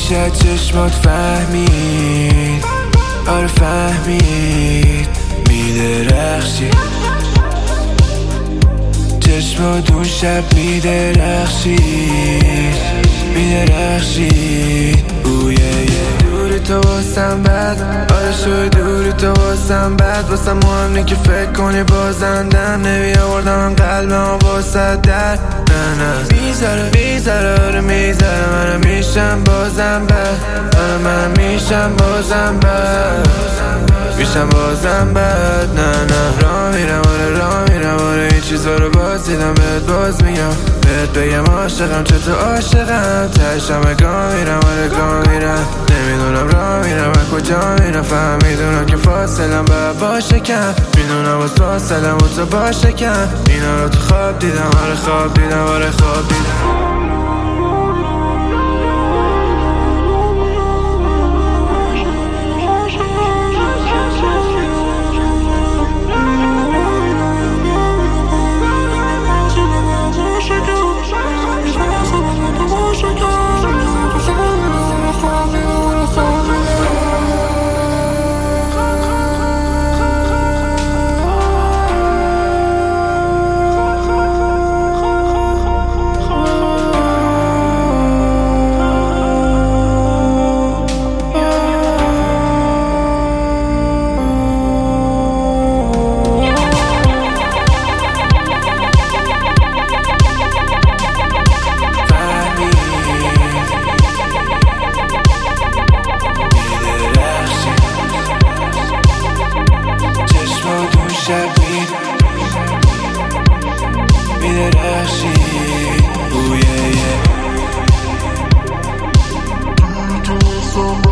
میشه چشمات فهمید، آره فهمید میدرخشی، چشمات اون شب میدرخشید، میدرخشید. دوری تو واسم بد، آره شوی دوری تو واسم بد، واسم مهم نی که فکر کنی بازندم، نمیآوردم قلبم واسه در نه میذاره آره میذاره، منم میشم بازم بد، آره من میشم بازم بد، میشم بازم بد. نه راه میرم آره این چیزا رو باز دیدم، بهت باز میگم، بهت بگم عاشقم چه تو عاشقم، تشم گاه میرم آره گاه میرم، نمیدونم راه میرم و کجا میرم، فهم میدونم که فاصلم باید باشه کم، میدونم باز فاصلم و تو باشه کم، اینا رو تو خواب دیدم آره خواب دیدم آره خواب دیدم. میدرخشید.